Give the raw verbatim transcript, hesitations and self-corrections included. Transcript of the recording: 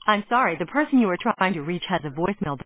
I'm sorry, the person you are trying to reach has a voicemail